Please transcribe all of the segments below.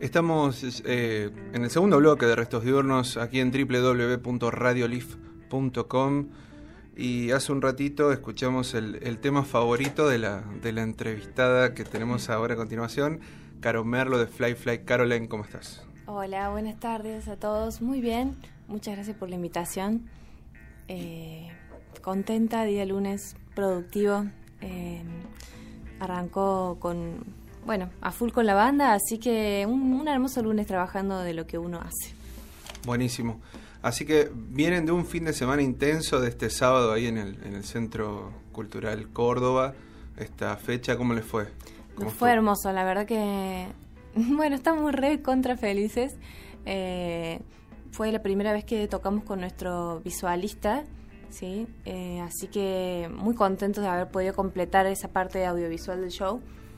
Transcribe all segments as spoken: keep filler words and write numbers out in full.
Estamos eh, en el segundo bloque de Restos Diurnos aquí en doble u doble u doble u punto radiolif punto com y hace un ratito escuchamos el, el tema favorito de la, de la entrevistada que tenemos ahora a continuación, Caro Merlo de Fly Fly. Caroline, ¿cómo estás? Hola, buenas tardes a todos. Muy bien, muchas gracias por la invitación. Eh, contenta, día lunes productivo. Eh, arrancó con... Bueno, a full con la banda, así que un, un hermoso lunes trabajando de lo que uno hace. Buenísimo. Así que vienen de un fin de semana intenso de este sábado ahí en el, en el Centro Cultural Córdoba. Esta fecha, ¿cómo les fue? ¿Cómo fue, fue hermoso, la verdad que... Bueno, estamos re contra felices. Eh, fue la primera vez que tocamos con nuestro visualista, ¿sí? Eh, así que muy contentos de haber podido completar esa parte audiovisual del show.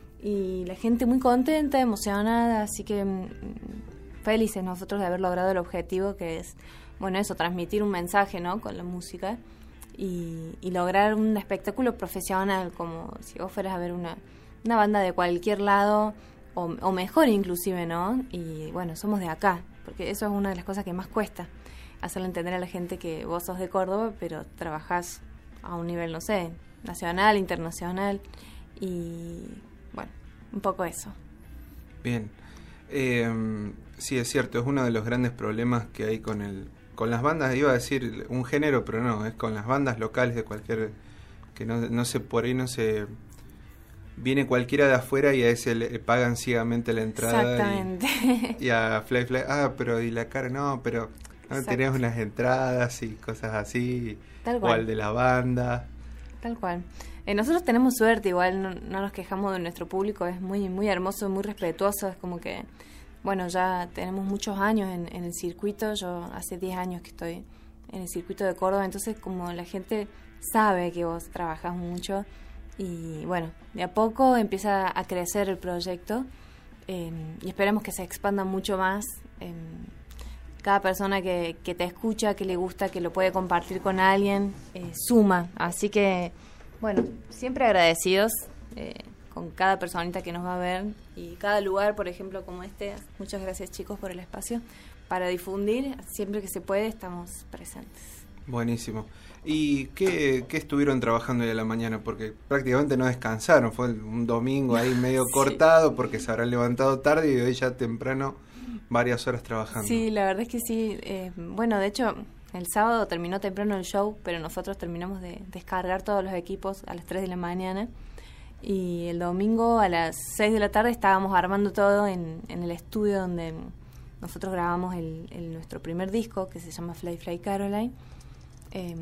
Y la gente muy contenta, emocionada, así que mmm, felices nosotros de haber logrado el objetivo, que es, bueno, eso, transmitir un mensaje, ¿no?, con la música y, y lograr un espectáculo profesional, como si vos fueras a ver una, una banda de cualquier lado, o, o mejor inclusive, ¿no? Y bueno, somos de acá, porque eso es una de las cosas que más cuesta, hacerle entender a la gente que vos sos de Córdoba, pero trabajás a un nivel, no sé, nacional, internacional, y... Bueno, un poco eso. Bien. Eh, sí, es cierto, es uno de los grandes problemas que hay con el con las bandas, iba a decir un género, pero no, es con las bandas locales de cualquier... que no, no sé, por ahí no se... Viene cualquiera de afuera y a ese le pagan ciegamente la entrada. Exactamente. Y, y a Fly Fly, ah, pero y la cara, no, pero no tenés unas entradas y cosas así. Tal O cual. al de la banda. Tal cual. Eh, nosotros tenemos suerte, igual no, no nos quejamos de nuestro público, es muy muy hermoso, muy respetuoso, es como que, bueno, ya tenemos muchos años en, en el circuito, yo hace diez años que estoy en el circuito de Córdoba, entonces como la gente sabe que vos trabajás mucho y bueno, de a poco empieza a crecer el proyecto eh, y esperamos que se expanda mucho más. Eh, cada persona que, que te escucha, que le gusta, que lo puede compartir con alguien, eh, suma, así que... Bueno, siempre agradecidos eh, con cada personita que nos va a ver y cada lugar, por ejemplo, como este. Muchas gracias, chicos, por el espacio. Para difundir, siempre que se puede, estamos presentes. Buenísimo. ¿Y qué, qué estuvieron trabajando hoy a la mañana? Porque prácticamente no descansaron. Fue un domingo ahí medio sí. cortado porque se habrán levantado tarde y hoy ya temprano varias horas trabajando. Sí, la verdad es que sí. Eh, bueno, de hecho... El sábado terminó temprano el show, pero nosotros terminamos de descargar todos los equipos a las tres de la mañana. Y el domingo a las seis de la tarde estábamos armando todo en, en el estudio donde nosotros grabamos el, el, nuestro primer disco, que se llama Fly Fly Caroline. Eh,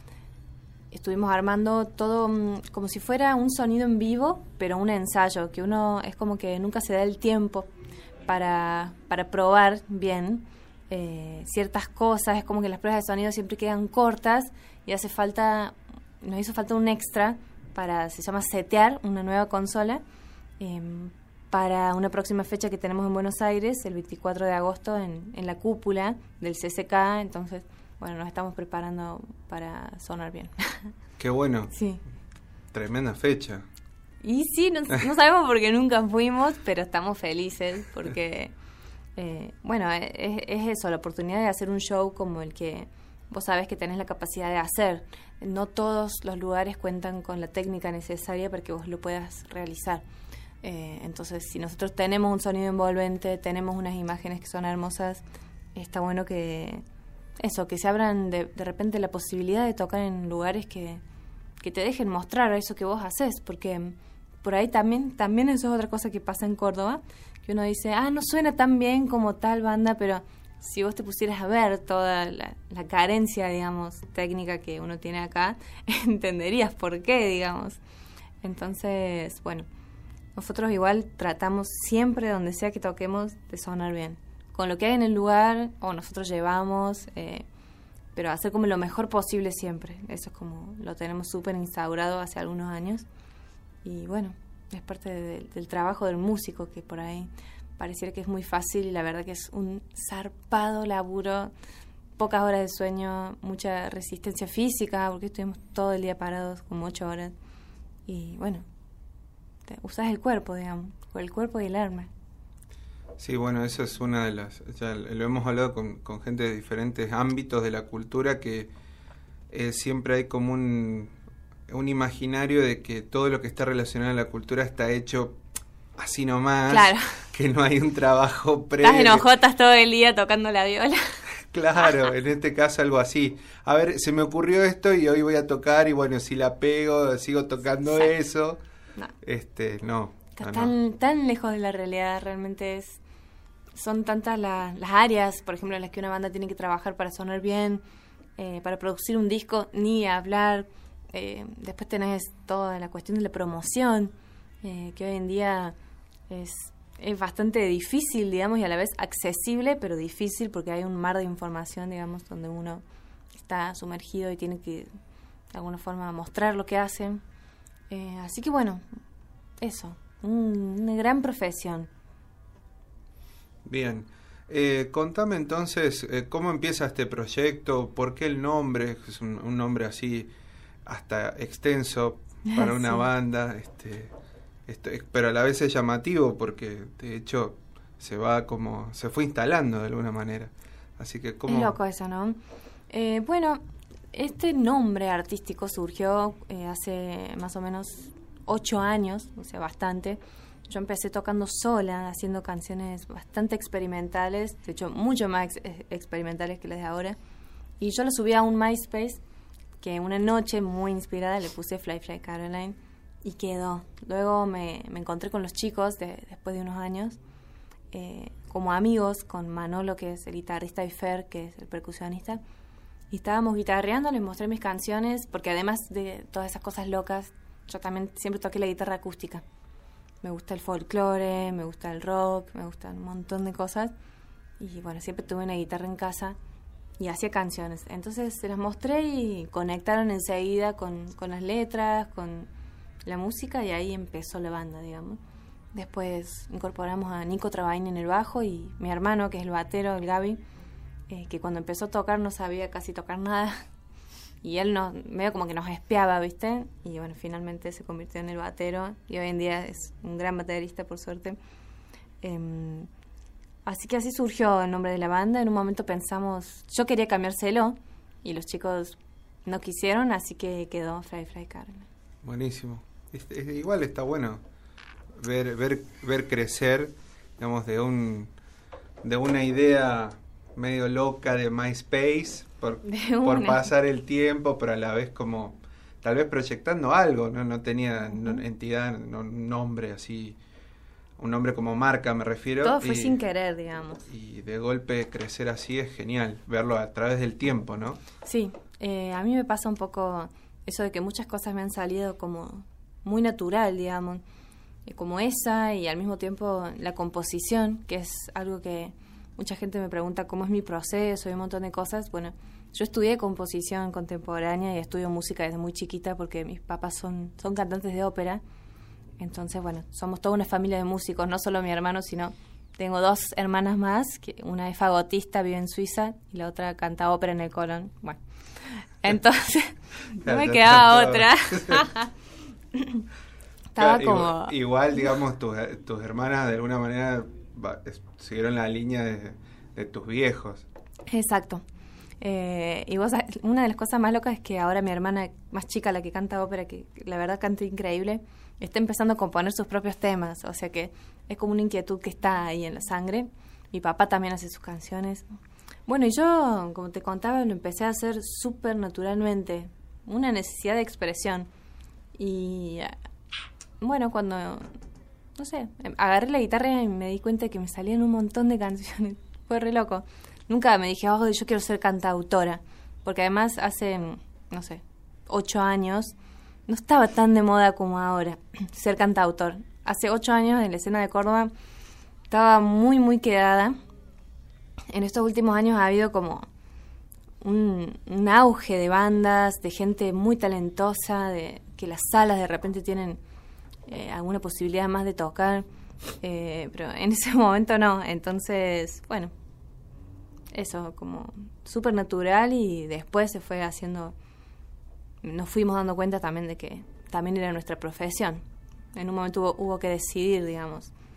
estuvimos armando todo um, como si fuera un sonido en vivo, pero un ensayo, que uno es como que nunca se da el tiempo para, para probar bien. Eh, ciertas cosas, es como que las pruebas de sonido siempre quedan cortas y hace falta, nos hizo falta un extra para, se llama setear una nueva consola eh, para una próxima fecha que tenemos en Buenos Aires, el veinticuatro de agosto en, en la cúpula del C C K, entonces bueno, nos estamos preparando para sonar bien. Qué bueno. Sí. Tremenda fecha. Y sí, no, no sabemos por qué nunca fuimos, pero estamos felices porque... Eh, bueno, es, es eso, la oportunidad de hacer un show como el que vos sabés que tenés la capacidad de hacer. No todos los lugares cuentan con la técnica necesaria para que vos lo puedas realizar. Eh, entonces, si nosotros tenemos un sonido envolvente, tenemos unas imágenes que son hermosas, está bueno que eso, que se abran de, de repente la posibilidad de tocar en lugares que, que te dejen mostrar eso que vos haces, porque por ahí también, también eso es otra cosa que pasa en Córdoba, que uno dice, ah, no suena tan bien como tal banda, pero si vos te pusieras a ver toda la, la carencia, digamos, técnica que uno tiene acá, entenderías por qué, digamos. Entonces, bueno, nosotros igual tratamos siempre, donde sea que toquemos, de sonar bien. Con lo que hay en el lugar, o nosotros llevamos, eh, pero hacer como lo mejor posible siempre. Eso es como, lo tenemos súper instaurado hace algunos años. Y bueno, es parte de, del trabajo del músico, que por ahí pareciera que es muy fácil y la verdad que es un zarpado laburo, pocas horas de sueño, mucha resistencia física, porque estuvimos todo el día parados como ocho horas. Y bueno, te, usás el cuerpo, digamos, el cuerpo y el alma. Sí, bueno, eso es una de las... Ya lo hemos hablado con, con gente de diferentes ámbitos de la cultura, que eh, siempre hay como un, un imaginario de que todo lo que está relacionado a la cultura está hecho así nomás, claro. que no hay un trabajo previo. Estás en hojotas todo el día tocando la viola. Claro, en este caso algo así. A ver, se me ocurrió esto y hoy voy a tocar y bueno, si la pego, sigo tocando Exacto. eso. No. Este, no. Está no, tan, no. tan lejos de la realidad, realmente es... Son tantas la, las áreas, por ejemplo, en las que una banda tiene que trabajar para sonar bien, eh, para producir un disco, ni hablar. Eh, después tenés toda la cuestión de la promoción, eh, que hoy en día es, es bastante difícil, digamos, y a la vez accesible, pero difícil porque hay un mar de información, digamos, donde uno está sumergido y tiene que, de alguna forma, mostrar lo que hace. Eh, así que, bueno, eso, un, una gran profesión. Bien, eh, contame entonces eh, cómo empieza este proyecto, por qué el nombre, es un, un nombre así hasta extenso para una sí. banda, este, este, pero a la vez es llamativo porque de hecho se va como, se fue instalando de alguna manera, así que cómo... Es loco eso, ¿no? Eh, bueno, este nombre artístico surgió eh, hace más o menos ocho años, o sea, bastante. Yo empecé tocando sola, haciendo canciones bastante experimentales, de hecho mucho más ex- experimentales que las de ahora. Y yo lo subí a un MySpace, que una noche muy inspirada le puse Fly Fly Caroline y quedó. Luego me, me encontré con los chicos de, después de unos años, eh, como amigos, con Manolo, que es el guitarrista, y Fer, que es el percusionista. Y estábamos guitarreando, les mostré mis canciones, porque además de todas esas cosas locas, yo también siempre toqué la guitarra acústica. Me gusta el folclore, me gusta el rock, me gustan un montón de cosas. Y bueno, siempre tuve una guitarra en casa y hacía canciones. Entonces se las mostré y conectaron enseguida con, con las letras, con la música, y ahí empezó la banda, digamos. Después incorporamos a Nico Travaini en el bajo y mi hermano, que es el batero, el Gaby, eh, que cuando empezó a tocar no sabía casi tocar nada. Y él nos, medio como que nos espiaba, ¿viste? Y bueno, finalmente se convirtió en el batero y hoy en día es un gran baterista, por suerte. Eh, así que así surgió el nombre de la banda. En un momento pensamos, yo quería cambiárselo y los chicos no quisieron, así que quedó Fly Fly Caroline. Buenísimo. Es, es, igual está bueno ver ver ver crecer, digamos, de un de una idea medio loca de MySpace por, por pasar el tiempo, pero a la vez como tal vez proyectando algo, no no tenía no, entidad, no, nombre así, un nombre como marca me refiero. Todo fue y, sin querer, digamos. Y de golpe crecer así es genial, verlo a través del tiempo, ¿no? Sí, eh, a mí me pasa un poco eso de que muchas cosas me han salido como muy natural, digamos, eh, como esa, y al mismo tiempo la composición, que es algo que mucha gente me pregunta cómo es mi proceso y un montón de cosas. Bueno, yo estudié composición contemporánea y estudio música desde muy chiquita porque mis papás son, son cantantes de ópera. Entonces, bueno, somos toda una familia de músicos, no solo mi hermano, sino tengo dos hermanas más, que una es fagotista, vive en Suiza, y la otra canta ópera en el Colón. Bueno, entonces no me quedaba otra. Estaba claro, como... Igual, igual digamos, tus, tus hermanas de alguna manera va, siguieron la línea de, de tus viejos. Exacto. Eh, y vos, una de las cosas más locas es que ahora mi hermana más chica, la que canta ópera, que la verdad canta increíble, está empezando a componer sus propios temas. O sea que es como una inquietud que está ahí en la sangre. Mi papá también hace sus canciones. Bueno, y yo, como te contaba, lo empecé a hacer súper naturalmente. Una necesidad de expresión. Y bueno, cuando, no sé, agarré la guitarra y me di cuenta de que me salían un montón de canciones. Fue re loco. Nunca me dije, oh, yo quiero ser cantautora. Porque además hace, no sé, ocho años, no estaba tan de moda como ahora ser cantautor. Hace ocho años en la escena de Córdoba estaba muy, muy quedada. En estos últimos años ha habido como un, un auge de bandas, de gente muy talentosa, de que las salas de repente tienen eh, alguna posibilidad más de tocar. Eh, pero en ese momento no. Entonces, bueno, eso como súper natural, y después se fue haciendo, nos fuimos dando cuenta también de que también era nuestra profesión. En un momento hubo, hubo que decidir, digamos.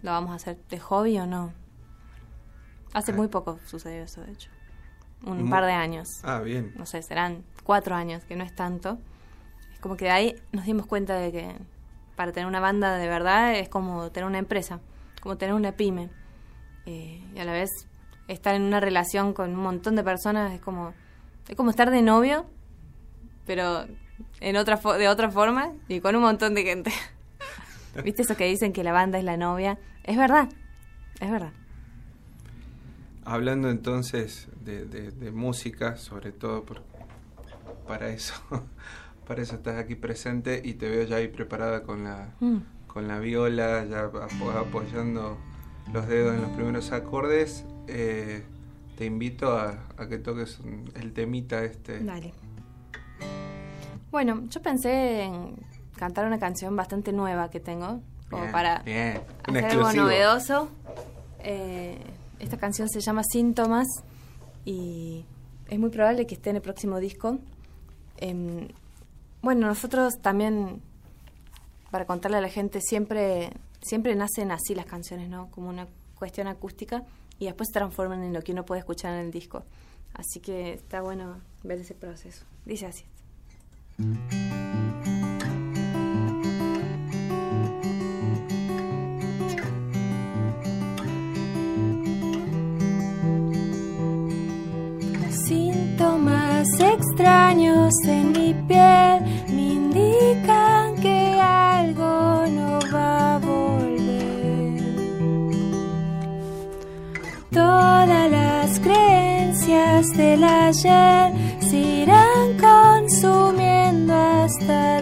¿lo vamos a hacer de hobby o no? Hace Ah. muy poco sucedió eso, de hecho. Un Mu- par de años. Ah, bien. No sé, serán cuatro años, que no es tanto. Es como que de ahí nos dimos cuenta de que para tener una banda de verdad es como tener una empresa, como tener una pyme. Eh, y a la vez estar en una relación con un montón de personas es como, es como estar de novio, pero en otra fo- de otra forma y con un montón de gente. ¿Viste eso que dicen que la banda es la novia? Es verdad, es verdad. Hablando entonces de, de, de música, sobre todo por, para eso, para eso estás aquí presente y te veo ya ahí preparada con la, Mm. con la viola, ya apo- apoyando los dedos en los primeros acordes. Eh, te invito a, a que toques un- el temita este. Dale. Bueno, yo pensé en cantar una canción bastante nueva que tengo, como Bien, para bien, un hacer algo exclusivo. novedoso. Eh, esta canción se llama Síntomas y es muy probable que esté en el próximo disco. Em, bueno, nosotros también, para contarle a la gente, siempre, siempre nacen así las canciones, ¿no? Como una cuestión acústica y después se transforman en lo que uno puede escuchar en el disco. Así que está bueno ver ese proceso. Dice así. Síntomas extraños en mi piel me indican que algo no va a volver. Todas las creencias del ayer se irán consumiendo hasta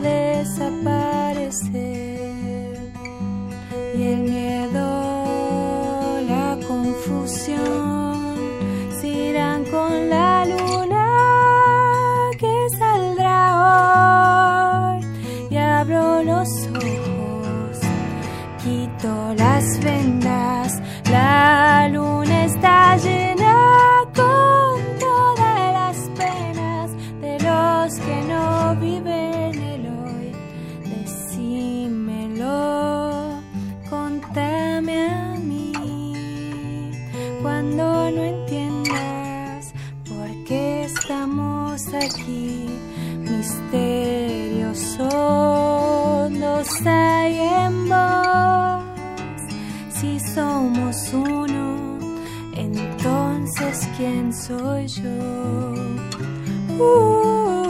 desaparecer. Y el miedo, la confusión se irán con la luna que saldrá hoy. Y abro los ojos, quito las vendas, la luna está llena con todas las penas de los que no viven el hoy. Decímelo, contame a mí, cuando no entiendas por qué estamos aquí. Misterios hondos hay en vos. Si somos uno, entonces ¿quién soy yo? Uh,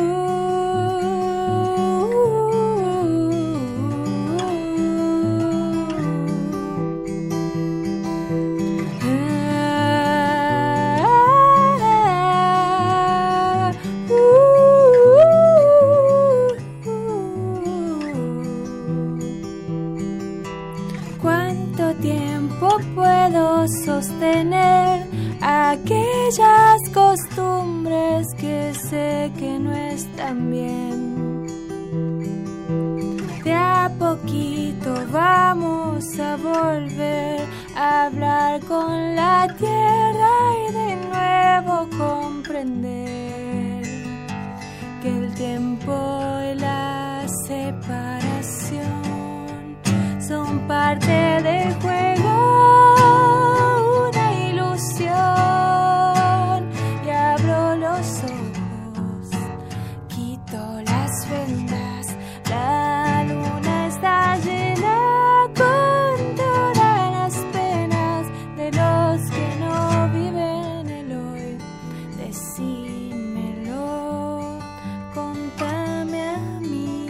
¿Cuánto tiempo puedo sostener aquellas costumbres que sé que no están bien? De a poquito vamos a volver a hablar con la tierra y de nuevo comprender que el tiempo y la separación son parte del juego, una ilusión. Y abro los ojos, quito las vendas, la luna está llena con todas las penas de los que no viven el hoy. Decímelo, contame a mí,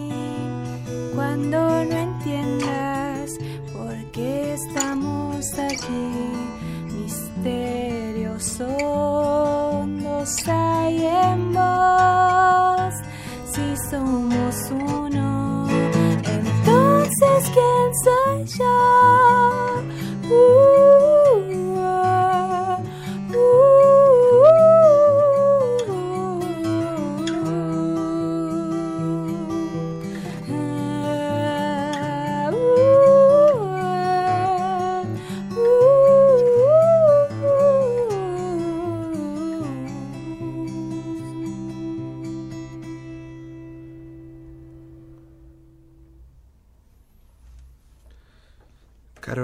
cuando no entiendas por qué estamos aquí. Misterios hondos hay en vos. Si somos uno, entonces ¿quién soy yo? Uh, uh,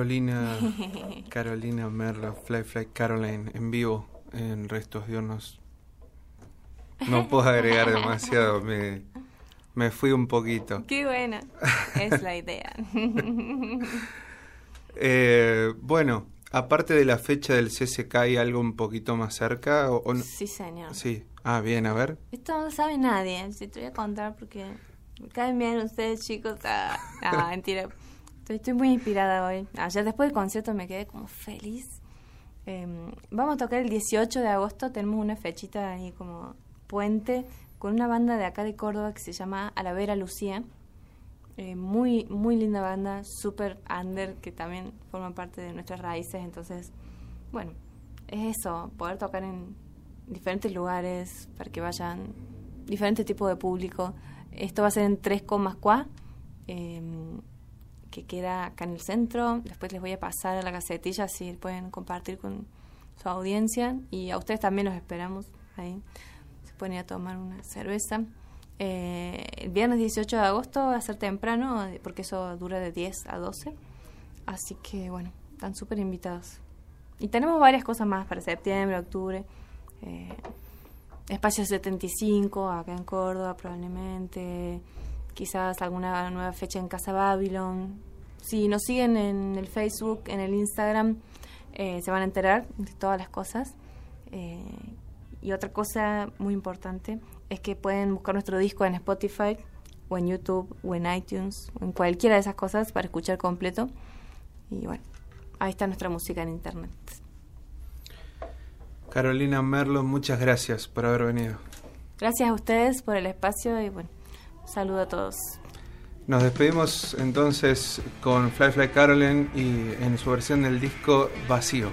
Carolina, Carolina Merlo, Fly Fly Caroline, en vivo en Restos Diurnos. No puedo agregar demasiado, me, me fui un poquito. Qué buena, es la idea. eh, bueno, aparte de la fecha del C C K, ¿hay algo un poquito más cerca? O, o no? Sí, señor. Sí, ah, bien, a ver. Esto no lo sabe nadie, si te voy a contar porque me caen bien ustedes, chicos. Ah, no, mentira. Estoy, estoy muy inspirada hoy. Ayer después del concierto me quedé como feliz. Eh, vamos a tocar el dieciocho de agosto, tenemos una fechita ahí como puente con una banda de acá de Córdoba que se llama Alavera Lucía. Eh, muy, muy linda banda, super under, que también forma parte de nuestras raíces. Entonces, bueno, es eso, poder tocar en diferentes lugares para que vayan diferentes tipos de público. Esto va a ser en Tres Comas Cuá, eh, que queda acá en el centro. Después les voy a pasar a la gacetilla así pueden compartir con su audiencia, y a ustedes también los esperamos ahí. Se pueden ir a tomar una cerveza. Eh, el viernes dieciocho de agosto va a ser temprano, porque eso dura de diez a doce. Así que, bueno, están súper invitados. Y tenemos varias cosas más para septiembre, octubre. Eh, Espacio setenta y cinco, acá en Córdoba probablemente. Quizás alguna nueva fecha en Casa Babylon. Si nos siguen en el Facebook, en el Instagram, eh, se van a enterar de todas las cosas. Eh, y otra cosa muy importante es que pueden buscar nuestro disco en Spotify o en YouTube o en iTunes o en cualquiera de esas cosas para escuchar completo. Y bueno, ahí está nuestra música en internet. Carolina Merlo, muchas gracias por haber venido. Gracias a ustedes por el espacio y bueno, un saludo a todos. Nos despedimos entonces con Fly Fly Caroline y en su versión del disco Vacío.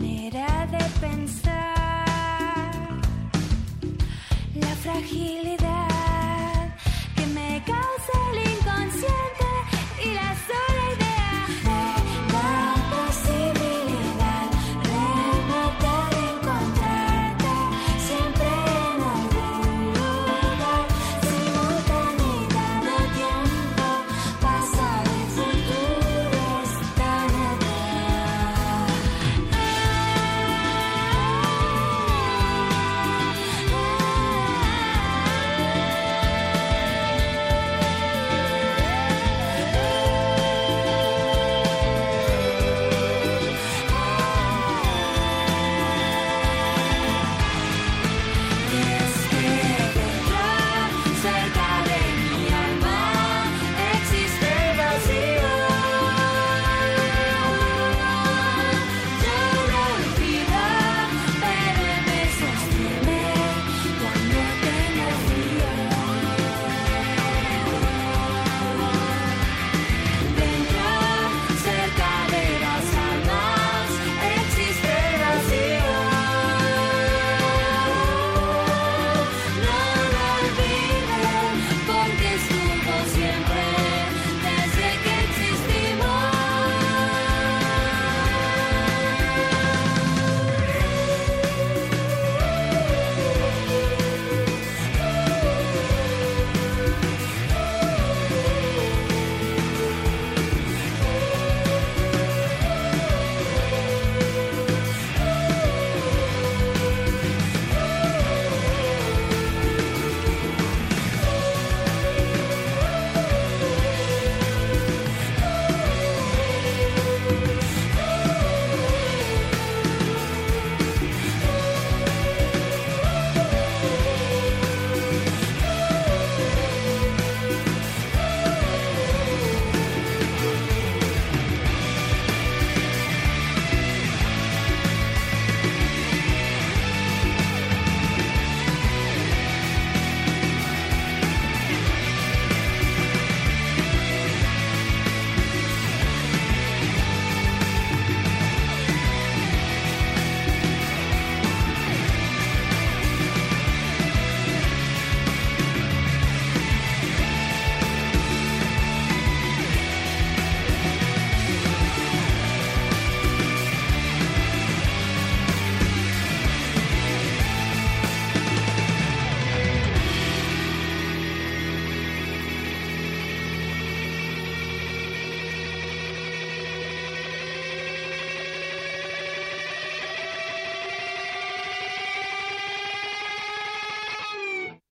Fragilidad